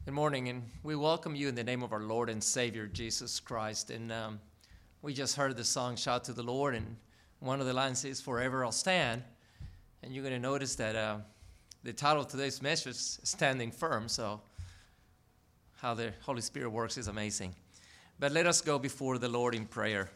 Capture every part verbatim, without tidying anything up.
Good morning, and we welcome you in the name of our Lord and Savior, Jesus Christ. And um, we just heard the song, Shout to the Lord, and one of the lines is, Forever I'll Stand. And you're going to notice that uh, the title of today's message is Standing Firm, so how the Holy Spirit works is amazing. But let us go before the Lord in prayer.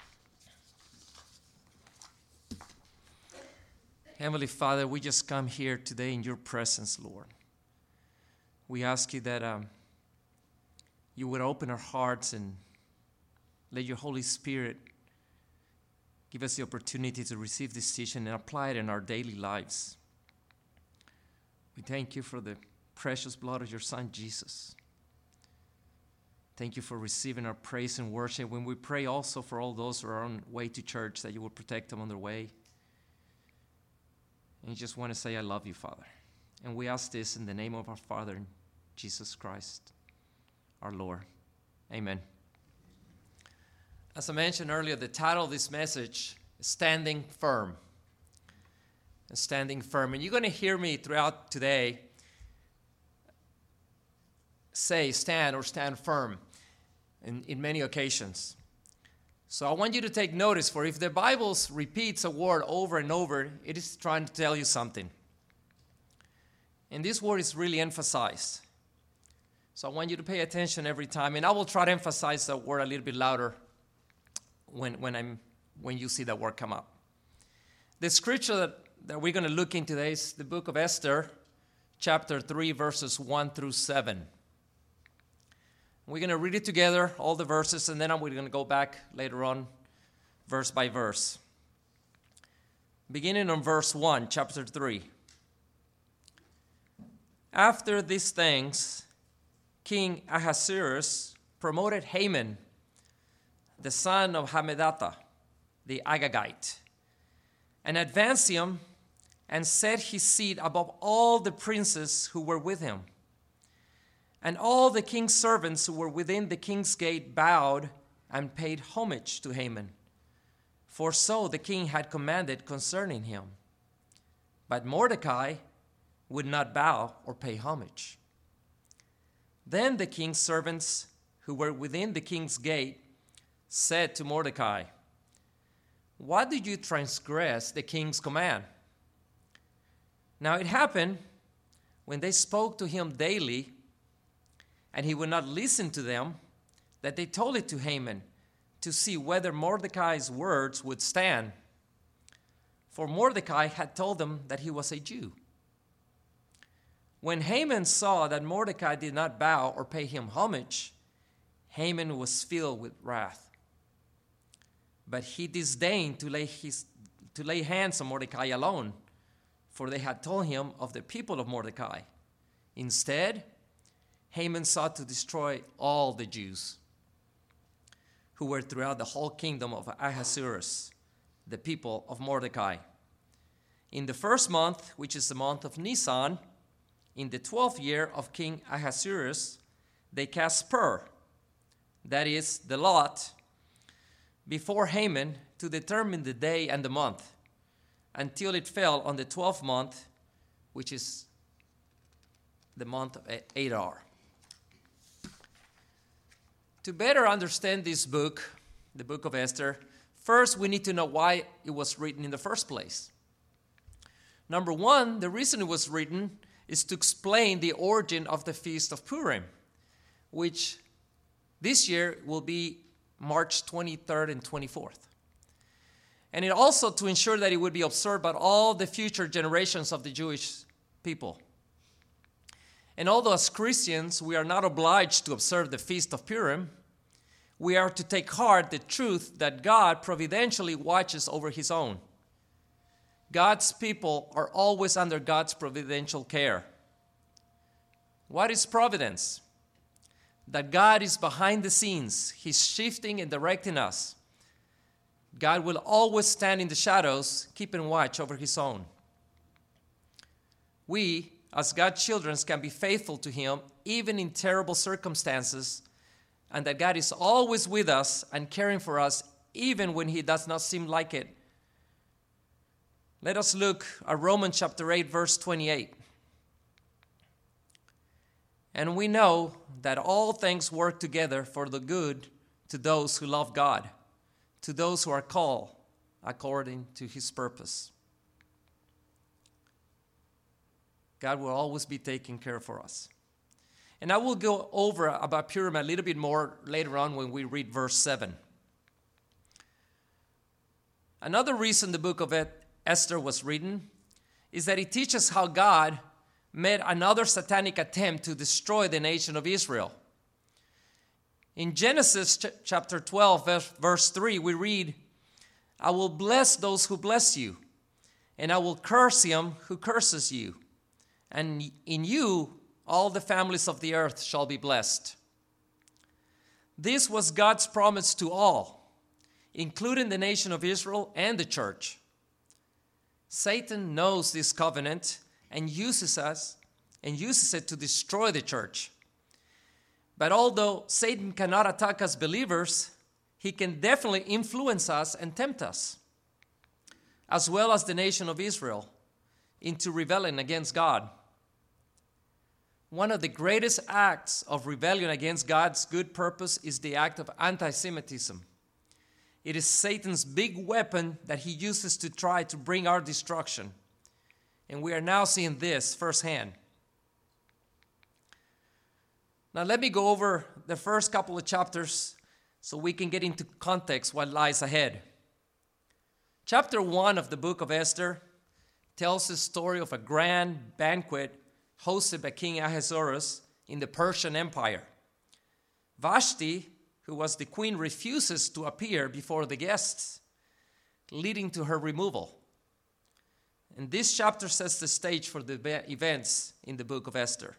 Heavenly Father, we just come here today in your presence, Lord. We ask you that um, you would open our hearts and let your Holy Spirit give us the opportunity to receive this teaching and apply it in our daily lives. We thank you for the precious blood of your Son, Jesus. Thank you for receiving our praise and worship. When we pray also for all those who are on way to church, that you will protect them on their way. And you just want to say, I love you, Father. And we ask this in the name of our Father, Jesus Christ, our Lord. Amen. As I mentioned earlier, the title of this message is Standing Firm. Standing Firm. And you're going to hear me throughout today say stand or stand firm in, in many occasions. So I want you to take notice, for if the Bible repeats a word over and over, it is trying to tell you something. And this word is really emphasized. So I want you to pay attention every time. And I will try to emphasize that word a little bit louder when, when, I'm, when you see that word come up. The scripture that, that we're going to look into today is the book of Esther, chapter three, verses one through seven. We're going to read it together, all the verses, and then we're going to go back later on, verse by verse. Beginning on verse one, chapter three. After these things, King Ahasuerus promoted Haman, the son of Hammedatha, the Agagite, and advanced him and set his seat above all the princes who were with him. And all the king's servants who were within the king's gate bowed and paid homage to Haman, for so the king had commanded concerning him. But Mordecai would not bow or pay homage. Then the king's servants who were within the king's gate said to Mordecai, Why did you transgress the king's command? Now it happened, when they spoke to him daily, and he would not listen to them, that they told it to Haman to see whether Mordecai's words would stand. For Mordecai had told them that he was a Jew. When Haman saw that Mordecai did not bow or pay him homage, Haman was filled with wrath. But he disdained to lay, his, to lay hands on Mordecai alone, for they had told him of the people of Mordecai. Instead, Haman sought to destroy all the Jews who were throughout the whole kingdom of Ahasuerus, the people of Mordecai. In the first month, which is the month of Nisan, in the twelfth year of King Ahasuerus, they cast Pur, that is, the lot, before Haman to determine the day and the month, until it fell on the twelfth month, which is the month of Adar. To better understand this book, the book of Esther, first we need to know why it was written in the first place. Number one, the reason it was written is to explain the origin of the Feast of Purim, which this year will be March twenty-third and twenty-fourth. And it also to ensure that it would be observed by all the future generations of the Jewish people. And although as Christians we are not obliged to observe the Feast of Purim, we are to take heart the truth that God providentially watches over his own. God's people are always under God's providential care. What is providence? That God is behind the scenes. He's shifting and directing us. God will always stand in the shadows, keeping watch over his own. We, as God's children, can be faithful to him even in terrible circumstances, and that God is always with us and caring for us even when he does not seem like it. Let us look at Romans chapter eight, verse twenty-eight. And we know that all things work together for the good to those who love God, to those who are called according to his purpose. God will always be taking care for us. And I will go over about Purim a little bit more later on when we read verse seven. Another reason the book of Esther was written is that it teaches how God made another satanic attempt to destroy the nation of Israel. In Genesis ch- chapter twelve, verse, verse three, we read, I will bless those who bless you, and I will curse him who curses you. And in you, all the families of the earth shall be blessed. This was God's promise to all, including the nation of Israel and the church. Satan knows this covenant and uses us and uses it to destroy the church. But although Satan cannot attack us believers, he can definitely influence us and tempt us, as well as the nation of Israel, into rebelling against God. One of the greatest acts of rebellion against God's good purpose is the act of anti-Semitism. It is Satan's big weapon that he uses to try to bring our destruction. And we are now seeing this firsthand. Now let me go over the first couple of chapters so we can get into context what lies ahead. Chapter one of the book of Esther tells the story of a grand banquet hosted by King Ahasuerus in the Persian Empire. Vashti, who was the queen, refuses to appear before the guests, leading to her removal. And this chapter sets the stage for the events in the book of Esther.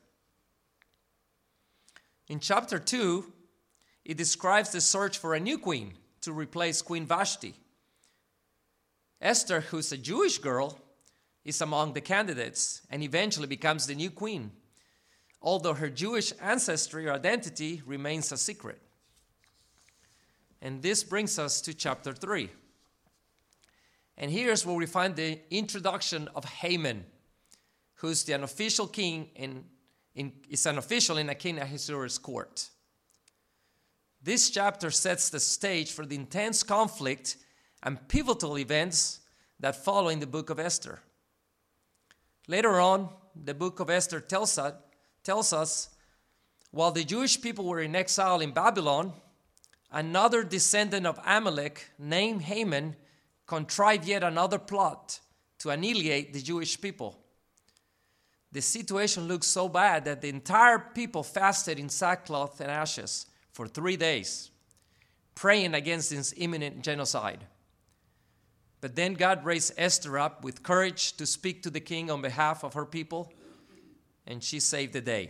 In chapter two, it describes the search for a new queen to replace Queen Vashti. Esther, who's a Jewish girl, is among the candidates and eventually becomes the new queen, although her Jewish ancestry or identity remains a secret. And this brings us to chapter three. And here's where we find the introduction of Haman, who's the unofficial king in, in is an official in a King Ahasuerus court. This chapter sets the stage for the intense conflict and pivotal events that follow in the book of Esther. Later on, the book of Esther tells us, tells us, while the Jewish people were in exile in Babylon, another descendant of Amalek named Haman contrived yet another plot to annihilate the Jewish people. The situation looked so bad that the entire people fasted in sackcloth and ashes for three days, praying against this imminent genocide. But then God raised Esther up with courage to speak to the king on behalf of her people, and she saved the day.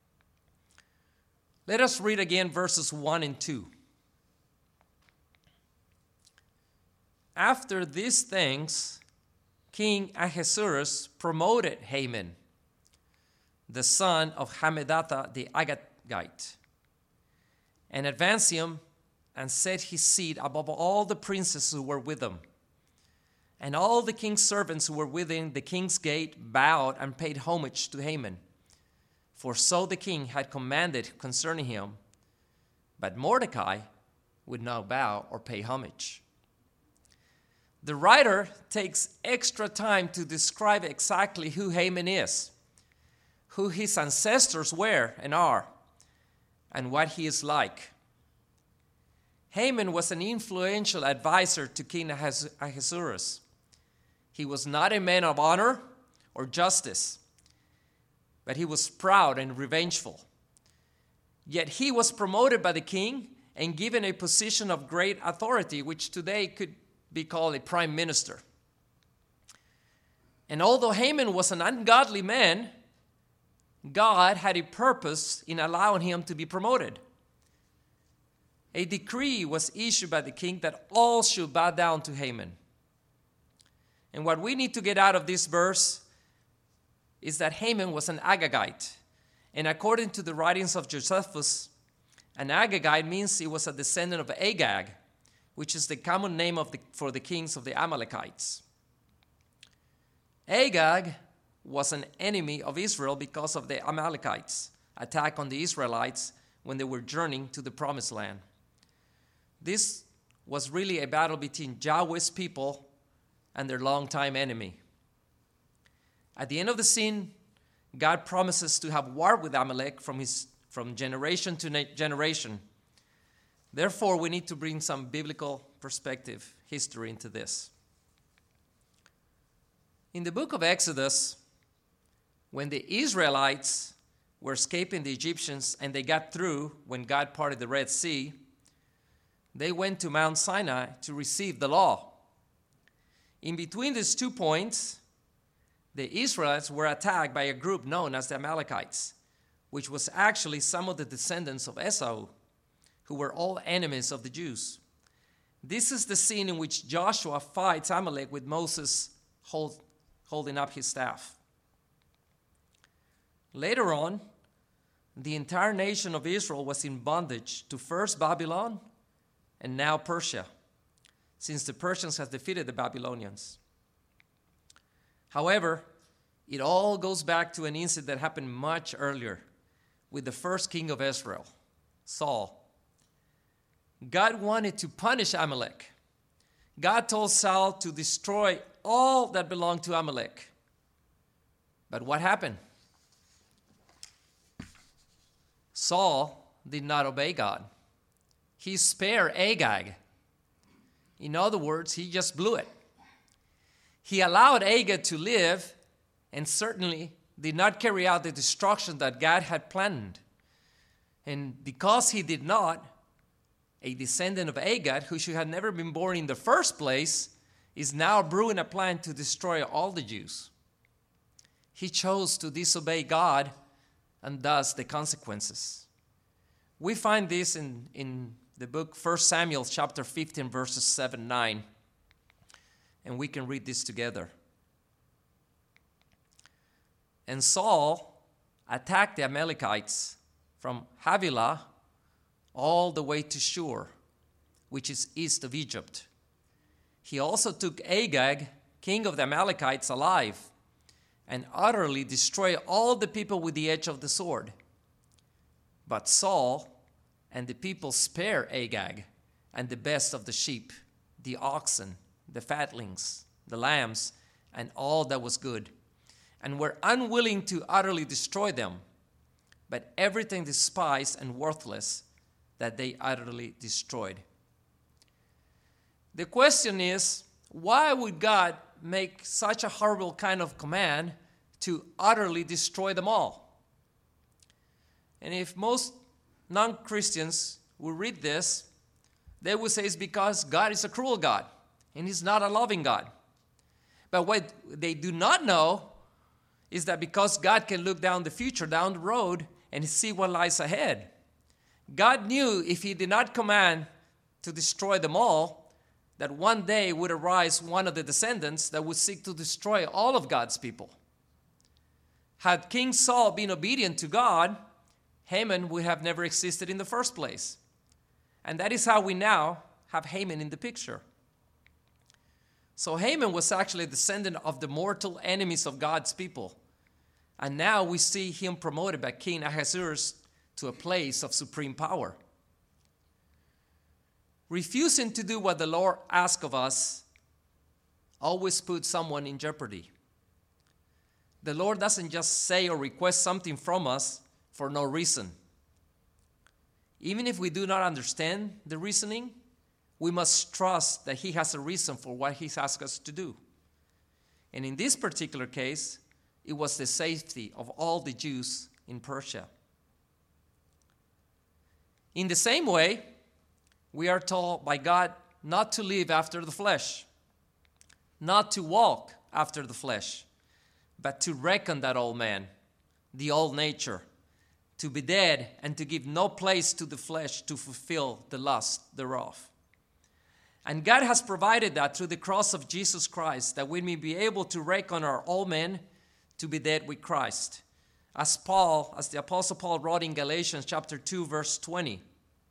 Let us read again verses one and two. After these things, King Ahasuerus promoted Haman, the son of Hammedatha the Agagite, and advanced him and set his seat above all the princes who were with him. And all the king's servants who were within the king's gate bowed and paid homage to Haman, for so the king had commanded concerning him. But Mordecai would not bow or pay homage. The writer takes extra time to describe exactly who Haman is, who his ancestors were and are, and what he is like. Haman was an influential advisor to King Ahasuerus. He was not a man of honor or justice, but he was proud and revengeful. Yet he was promoted by the king and given a position of great authority, which today could be called a prime minister. And although Haman was an ungodly man, God had a purpose in allowing him to be promoted. A decree was issued by the king that all should bow down to Haman. And what we need to get out of this verse is that Haman was an Agagite. And according to the writings of Josephus, an Agagite means he was a descendant of Agag, which is the common name of the, for the kings of the Amalekites. Agag was an enemy of Israel because of the Amalekites, attack on the Israelites when they were journeying to the Promised Land. This was really a battle between Yahweh's people and their longtime enemy. At the end of the scene, God promises to have war with Amalek from, his, from generation to generation. Therefore, we need to bring some biblical perspective, history into this. In the book of Exodus, when the Israelites were escaping the Egyptians and they got through when God parted the Red Sea, they went to Mount Sinai to receive the law. In between these two points, the Israelites were attacked by a group known as the Amalekites, which was actually some of the descendants of Esau, who were all enemies of the Jews. This is the scene in which Joshua fights Amalek with Moses hold, holding up his staff. Later on, the entire nation of Israel was in bondage to first Babylon and now Persia, since the Persians had defeated the Babylonians. However, it all goes back to an incident that happened much earlier with the first king of Israel, Saul. God wanted to punish Amalek. God told Saul to destroy all that belonged to Amalek. But what happened? Saul did not obey God. He spared Agag. In other words, he just blew it. He allowed Agag to live and certainly did not carry out the destruction that God had planned. And because he did not, a descendant of Agag, who should have never been born in the first place, is now brewing a plan to destroy all the Jews. He chose to disobey God, and thus the consequences. We find this in, in the book First Samuel chapter fifteen, verses seven and nine. And we can read this together. And Saul attacked the Amalekites from Havilah all the way to Shur, which is east of Egypt. He also took Agag, king of the Amalekites, alive, and utterly destroyed all the people with the edge of the sword. But Saul and the people spared Agag and the best of the sheep, the oxen, the fatlings, the lambs, and all that was good, and were unwilling to utterly destroy them, but everything despised and worthless that they utterly destroyed. The question is, why would God make such a horrible kind of command to utterly destroy them all? And if most non-Christians will read this, they will say it's because God is a cruel God and he's not a loving God. But what they do not know is that because God can look down the future, down the road, and see what lies ahead. God knew if he did not command to destroy them all, that one day would arise one of the descendants that would seek to destroy all of God's people. Had King Saul been obedient to God, Haman would have never existed in the first place. And that is how we now have Haman in the picture. So Haman was actually a descendant of the mortal enemies of God's people. And now we see him promoted by King Ahasuerus to a place of supreme power. Refusing to do what the Lord asks of us always puts someone in jeopardy. The Lord doesn't just say or request something from us for no reason. Even if we do not understand the reasoning, we must trust that he has a reason for what he's asked us to do. And in this particular case, it was the safety of all the Jews in Persia. In the same way, we are told by God not to live after the flesh, not to walk after the flesh, but to reckon that old man, the old nature, to be dead and to give no place to the flesh to fulfill the lust thereof. And God has provided that through the cross of Jesus Christ, that we may be able to reckon our old men to be dead with Christ. As Paul, as the Apostle Paul wrote in Galatians chapter two, verse twenty,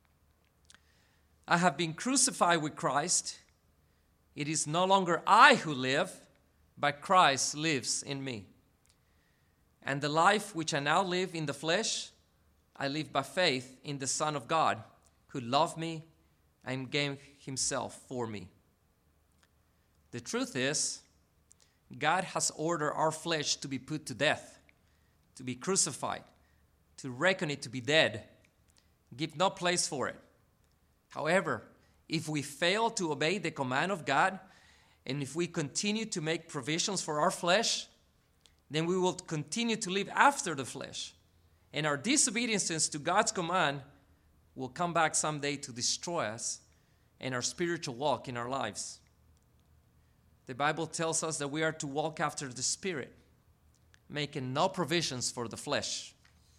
I have been crucified with Christ. It is no longer I who live, but Christ lives in me. And the life which I now live in the flesh, I live by faith in the Son of God, who loved me and gave himself for me. The truth is, God has ordered our flesh to be put to death, to be crucified, to reckon it to be dead, give no place for it. However, if we fail to obey the command of God, and if we continue to make provisions for our flesh, then we will continue to live after the flesh. And our disobedience to God's command will come back someday to destroy us and our spiritual walk in our lives. The Bible tells us that we are to walk after the Spirit, making no provisions for the flesh.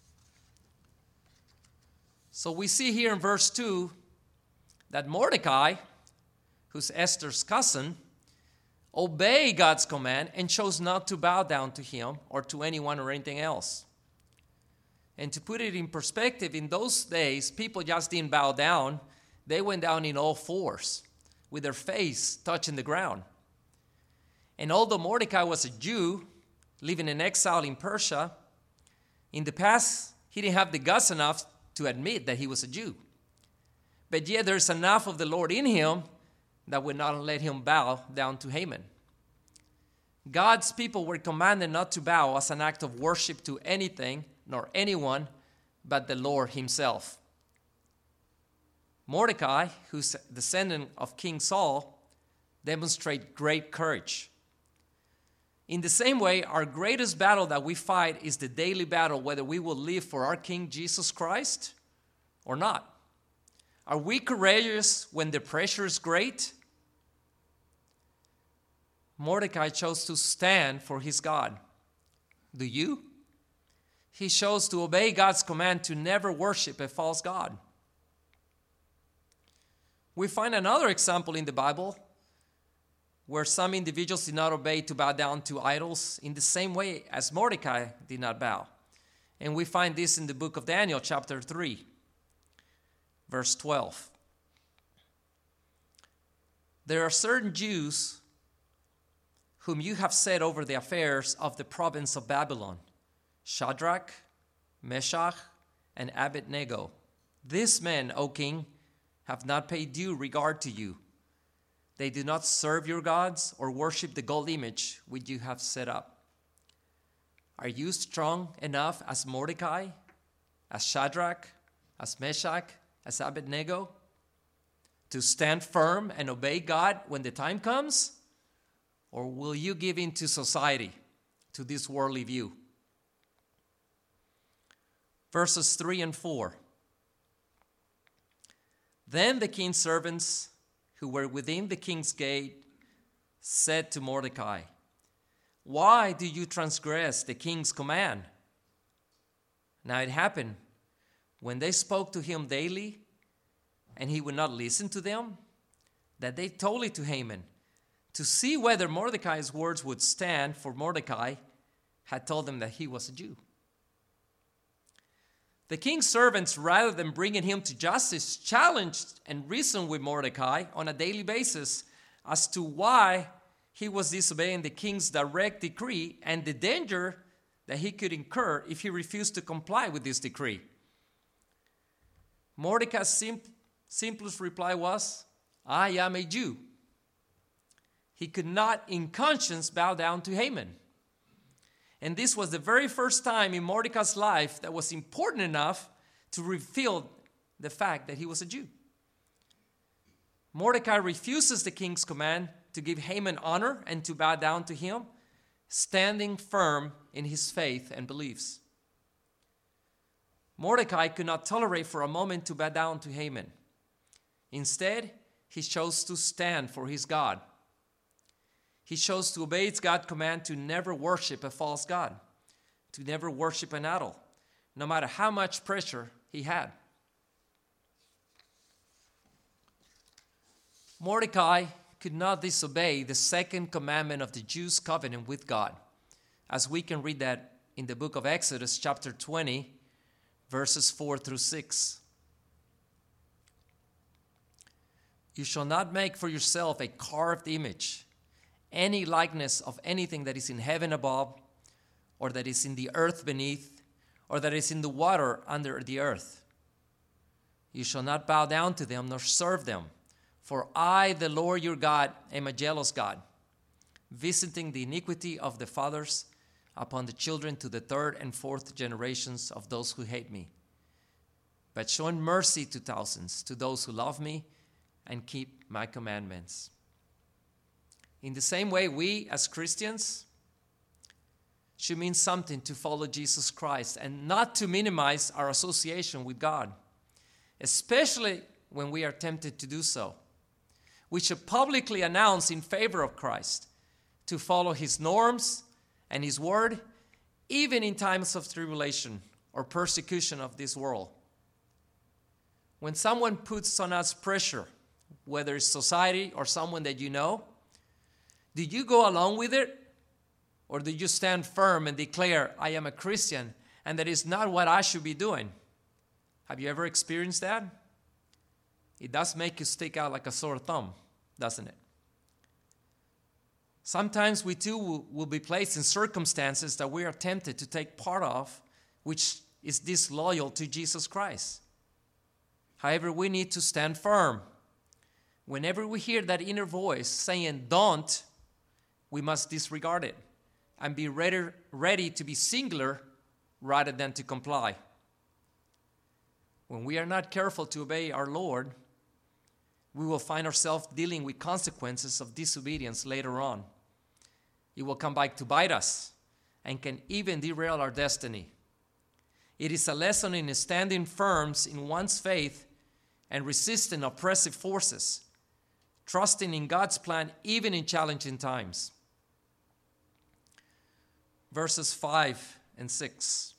So we see here in verse two that Mordecai, who's Esther's cousin, obeyed God's command and chose not to bow down to him or to anyone or anything else. And to put it in perspective, in those days, people just didn't bow down. They went down in all fours with their face touching the ground. And although Mordecai was a Jew living in exile in Persia, in the past, he didn't have the guts enough to admit that he was a Jew. But yet there's enough of the Lord in him that would not let him bow down to Haman. God's people were commanded not to bow as an act of worship to anything nor anyone but the Lord himself. Mordecai, who's a descendant of King Saul, demonstrates great courage. In the same way, our greatest battle that we fight is the daily battle whether we will live for our King Jesus Christ or not. Are we courageous when the pressure is great? Mordecai chose to stand for his God. Do you? He chose to obey God's command to never worship a false god. We find another example in the Bible where some individuals did not obey to bow down to idols in the same way as Mordecai did not bow. And we find this in the book of Daniel, chapter three, verse twelve. There are certain Jews whom you have set over the affairs of the province of Babylon, Shadrach, Meshach, and Abednego. These men, O king, have not paid due regard to you. They do not serve your gods or worship the gold image which you have set up. Are you strong enough as Mordecai, as Shadrach, as Meshach, as Abednego, to stand firm and obey God when the time comes? Or will you give in to society, to this worldly view? Verses three and four. Then the king's servants who were within the king's gate said to Mordecai, "Why do you transgress the king's command?" Now it happened, when they spoke to him daily, and he would not listen to them, that they told it to Haman, to see whether Mordecai's words would stand, for Mordecai had told them that he was a Jew. The king's servants, rather than bringing him to justice, challenged and reasoned with Mordecai on a daily basis as to why he was disobeying the king's direct decree and the danger that he could incur if he refused to comply with this decree. Mordecai's sim- simplest reply was, "I am a Jew." He could not in conscience bow down to Haman. And this was the very first time in Mordecai's life that was important enough to reveal the fact that he was a Jew. Mordecai refuses the king's command to give Haman honor and to bow down to him, standing firm in his faith and beliefs. Mordecai could not tolerate for a moment to bow down to Haman. Instead, he chose to stand for his God. He chose to obey God's command to never worship a false god, to never worship an idol, no matter how much pressure he had. Mordecai could not disobey the second commandment of the Jews' covenant with God, as we can read that in the book of Exodus, chapter twenty, verses four through six. You shall not make for yourself a carved image, any likeness of anything that is in heaven above, or that is in the earth beneath, or that is in the water under the earth. You shall not bow down to them nor serve them. For I, the Lord your God, am a jealous God, visiting the iniquity of the fathers upon the children to the third and fourth generations of those who hate me, but showing mercy to thousands, to those who love me and keep my commandments. In the same way, we as Christians should mean something to follow Jesus Christ and not to minimize our association with God, especially when we are tempted to do so. We should publicly announce in favor of Christ to follow his norms and his word, even in times of tribulation or persecution of this world. When someone puts on us pressure, whether it's society or someone that you know, do you go along with it? Or do you stand firm and declare, I am a Christian, and that is not what I should be doing? Have you ever experienced that? It does make you stick out like a sore thumb, doesn't it? Sometimes we too will, will be placed in circumstances that we are tempted to take part of, which is disloyal to Jesus Christ. However, we need to stand firm. Whenever we hear that inner voice saying, don't, we must disregard it and be ready, ready to be singular rather than to comply. When we are not careful to obey our Lord, we will find ourselves dealing with consequences of disobedience later on. It will come back to bite us and can even derail our destiny. It is a lesson in standing firm in one's faith and resisting oppressive forces, trusting in God's plan even in challenging times. Verses five and six.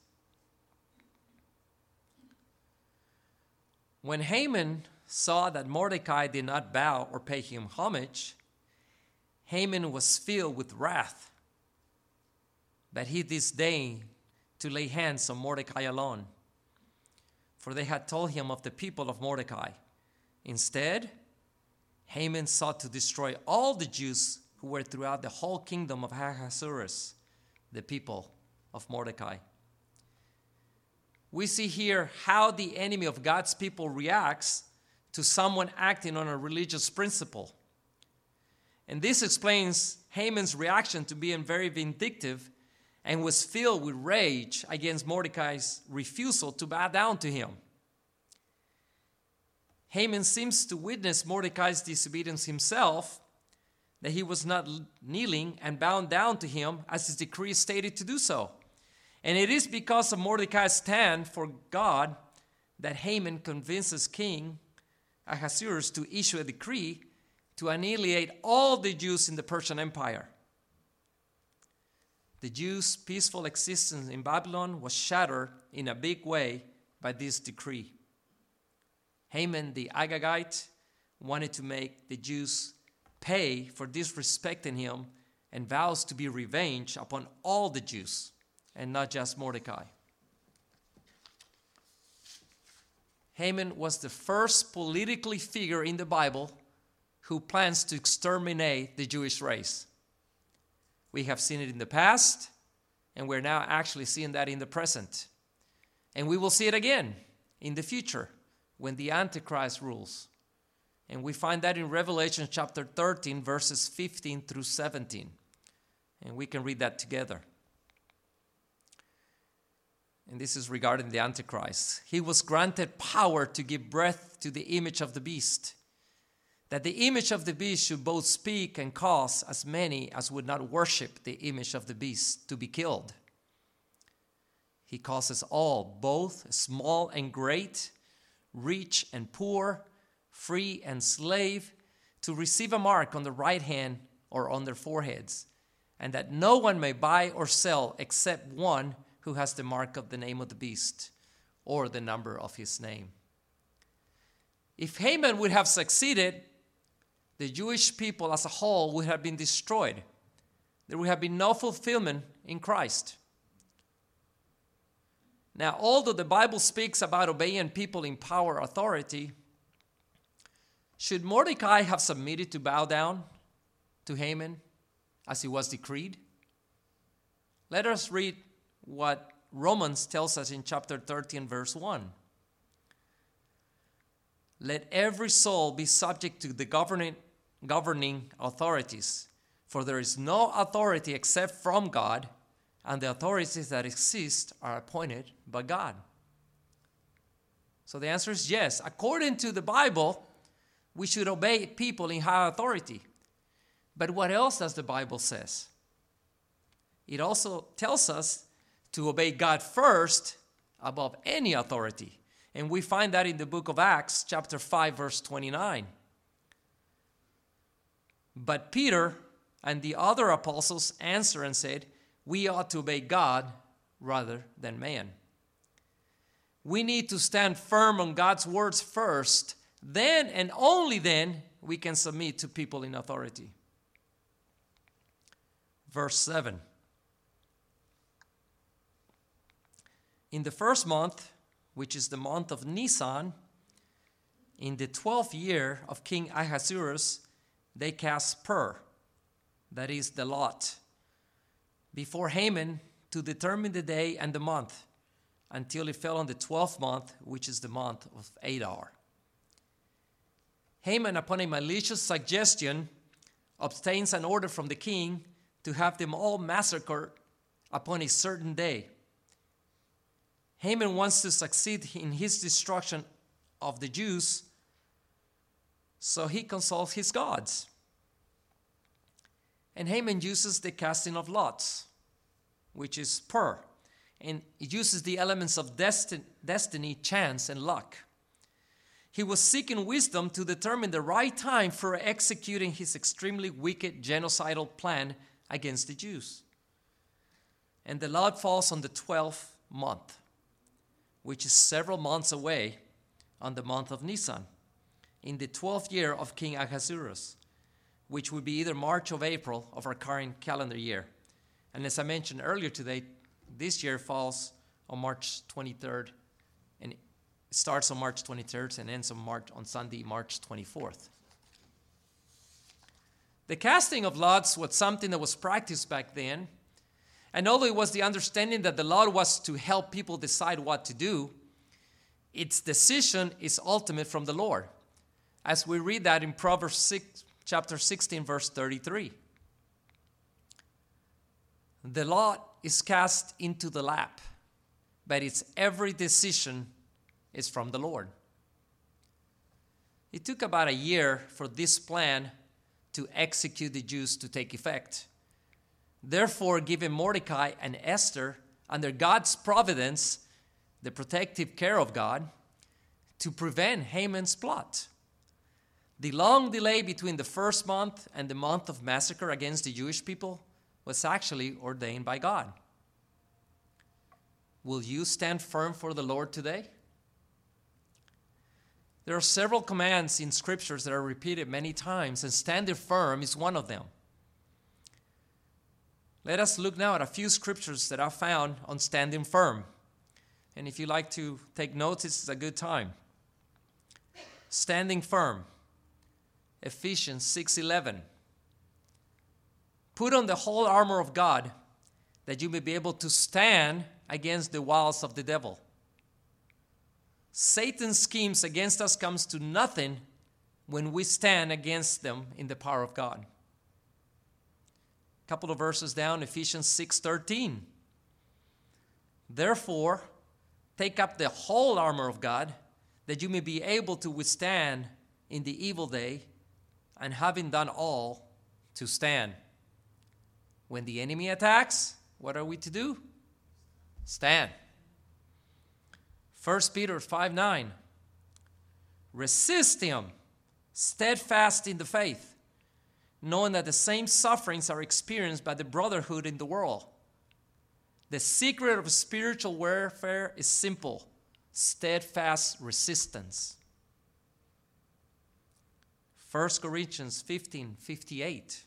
When Haman saw that Mordecai did not bow or pay him homage, Haman was filled with wrath, but he disdained to lay hands on Mordecai alone, for they had told him of the people of Mordecai. Instead, Haman sought to destroy all the Jews who were throughout the whole kingdom of Ahasuerus, the people of Mordecai. We see here how the enemy of God's people reacts to someone acting on a religious principle. And this explains Haman's reaction to being very vindictive and was filled with rage against Mordecai's refusal to bow down to him. Haman seems to witness Mordecai's disobedience himself, that he was not kneeling and bowing down to him as his decree stated to do so. And it is because of Mordecai's stand for God that Haman convinces King Ahasuerus to issue a decree to annihilate all the Jews in the Persian Empire. The Jews' peaceful existence in Babylon was shattered in a big way by this decree. Haman the Agagite wanted to make the Jews pay for disrespecting him and vows to be revenged upon all the Jews and not just Mordecai. Haman was the first politically figure in the Bible who plans to exterminate the Jewish race. We have seen it in the past, and we're now actually seeing that in the present. And we will see it again in the future when the Antichrist rules. And we find that in Revelation chapter thirteen, verses fifteen through seventeen. And we can read that together. And this is regarding the Antichrist. He was granted power to give breath to the image of the beast, that the image of the beast should both speak and cause as many as would not worship the image of the beast to be killed. He causes all, both small and great, rich and poor, free and slave, to receive a mark on the right hand or on their foreheads, and that no one may buy or sell except one who has the mark of the name of the beast or the number of his name. If Haman would have succeeded, the Jewish people as a whole would have been destroyed. There would have been no fulfillment in Christ. Now, although the Bible speaks about obeying people in power authority, should Mordecai have submitted to bow down to Haman as it was decreed? Let us read what Romans tells us in chapter thirteen, verse one. Let every soul be subject to the governing, governing authorities, for there is no authority except from God, and the authorities that exist are appointed by God. So the answer is yes. According to the Bible, we should obey people in high authority. But what else does the Bible says? It also tells us to obey God first above any authority. And we find that in the book of Acts, chapter five, verse twenty-nine. But Peter and the other apostles answered and said, we ought to obey God rather than man. We need to stand firm on God's words first. Then and only then we can submit to people in authority. Verse seven. In the first month, which is the month of Nisan, in the twelfth year of King Ahasuerus, they cast pur, that is the lot, before Haman to determine the day and the month, until it fell on the twelfth month, which is the month of Adar. Haman, upon a malicious suggestion, obtains an order from the king to have them all massacred upon a certain day. Haman wants to succeed in his destruction of the Jews, so he consults his gods. And Haman uses the casting of lots, which is pur, and it uses the elements of desti- destiny, chance, and luck. He was seeking wisdom to determine the right time for executing his extremely wicked genocidal plan against the Jews. And the lot falls on the twelfth month, which is several months away, on the month of Nisan, in the twelfth year of King Ahasuerus, which would be either March or April of our current calendar year. And as I mentioned earlier today, this year falls on March twenty-third, and it starts on March twenty-third and ends on March on Sunday, March twenty-fourth. The casting of lots was something that was practiced back then. And although it was the understanding that the lot was to help people decide what to do, its decision is ultimate from the Lord, as we read that in Proverbs six, chapter sixteen, verse thirty-three. The lot is cast into the lap, but its every decision is from the Lord. It took about a year for this plan to execute the Jews to take effect. Therefore, given Mordecai and Esther, under God's providence, the protective care of God, to prevent Haman's plot. The long delay between the first month and the month of massacre against the Jewish people was actually ordained by God. Will you stand firm for the Lord today? There are several commands in scriptures that are repeated many times, and standing firm is one of them. Let us look now at a few scriptures that I found on standing firm. And if you like to take notes, this is a good time. Standing firm. Ephesians six eleven. Put on the whole armor of God, that you may be able to stand against the wiles of the devil. Satan's schemes against us comes to nothing when we stand against them in the power of God. A couple of verses down, Ephesians six thirteen. Therefore, take up the whole armor of God, that you may be able to withstand in the evil day, and having done all, to stand. When the enemy attacks, what are we to do? Stand. First Peter five nine. Resist him, steadfast in the faith, knowing that the same sufferings are experienced by the brotherhood in the world. The secret of spiritual warfare is simple: steadfast resistance. First Corinthians fifteen fifty-eight.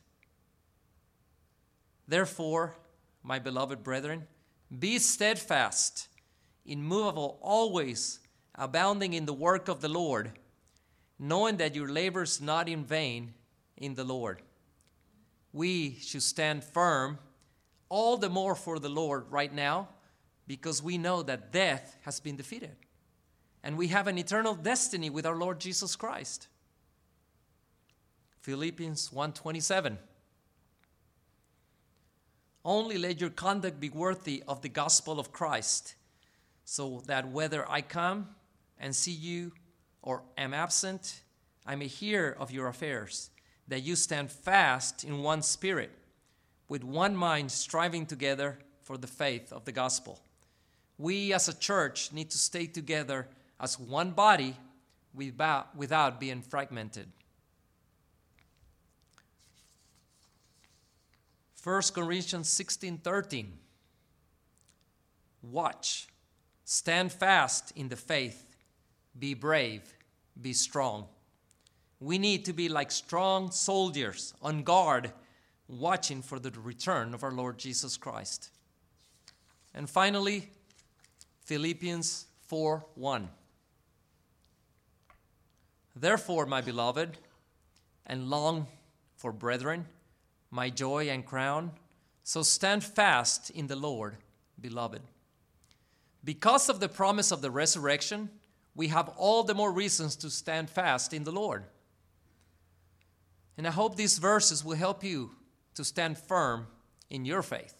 Therefore, my beloved brethren, be steadfast, immovable always, abounding in the work of the Lord, knowing that your labor is not in vain in the Lord. We should stand firm, all the more for the Lord right now, because we know that death has been defeated. And we have an eternal destiny with our Lord Jesus Christ. Philippians one twenty-seven. Only let your conduct be worthy of the gospel of Christ, so that whether I come and see you or am absent, I may hear of your affairs, that you stand fast in one spirit, with one mind striving together for the faith of the gospel. We as a church need to stay together as one body without, without being fragmented. First Corinthians sixteen thirteen. Watch, stand fast in the faith, be brave, be strong. We need to be like strong soldiers on guard, watching for the return of our Lord Jesus Christ. And finally, Philippians four one. Therefore, my beloved, and long for brethren, my joy and crown, so stand fast in the Lord, beloved. Because of the promise of the resurrection, we have all the more reasons to stand fast in the Lord. And I hope these verses will help you to stand firm in your faith.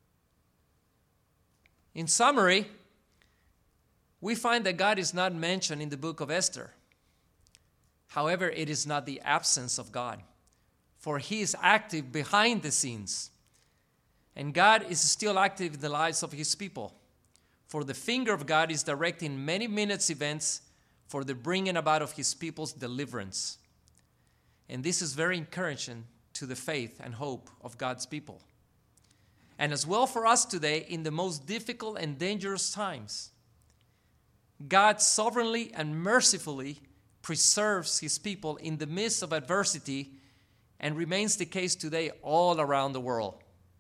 In summary, we find that God is not mentioned in the book of Esther. However, it is not the absence of God, for He is active behind the scenes. And God is still active in the lives of His people, for the finger of God is directing many minutes events for the bringing about of His people's deliverance. And this is very encouraging to the faith and hope of God's people. And as well for us today in the most difficult and dangerous times. God sovereignly and mercifully preserves His people in the midst of adversity, and remains the case today all around the world.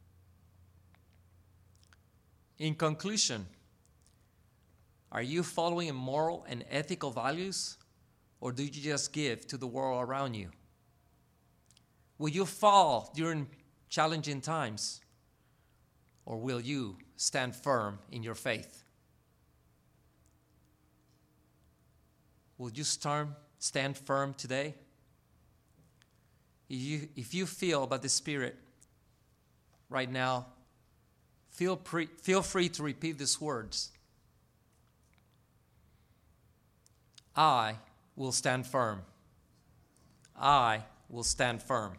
In conclusion, are you following moral and ethical values, or do you just give to the world around you? Will you fall during challenging times, or will you stand firm in your faith? Will you stand, stand firm today? If you, if you feel by the Spirit right now, feel, pre, feel free to repeat these words. I will stand firm. I will stand firm.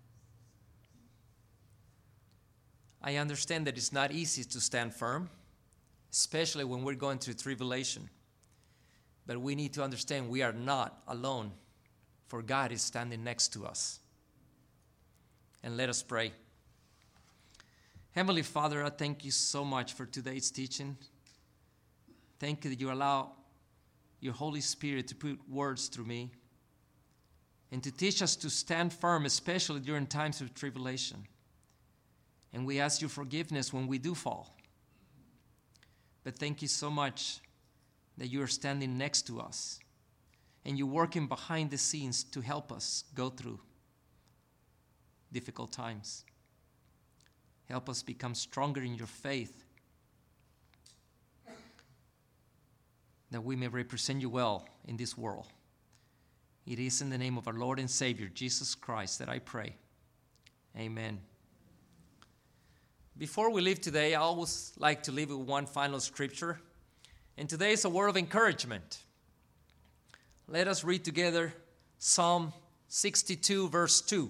I understand that it's not easy to stand firm, especially when we're going through tribulation. But we need to understand we are not alone, for God is standing next to us. And let us pray. Heavenly Father, I thank you so much for today's teaching. Thank you that you allow your Holy Spirit to put words through me and to teach us to stand firm, especially during times of tribulation. And we ask your forgiveness when we do fall. But thank you so much that you are standing next to us and you're working behind the scenes to help us go through difficult times. Help us become stronger in your faith, that we may represent you well in this world. It is in the name of our Lord and Savior, Jesus Christ, that I pray. Amen. Before we leave today, I always like to leave with one final scripture. And today is a word of encouragement. Let us read together Psalm sixty-two, verse two.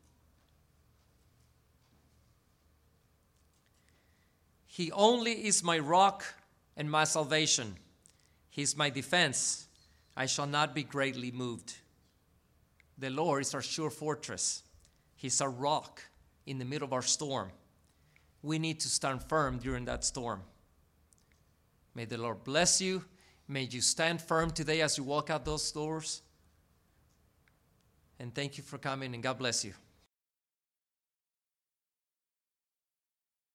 He only is my rock and my salvation. He is my defense. I shall not be greatly moved. The Lord is our sure fortress. He's our rock in the middle of our storm. We need to stand firm during that storm. May the Lord bless you. May you stand firm today as you walk out those doors. And thank you for coming, and God bless you.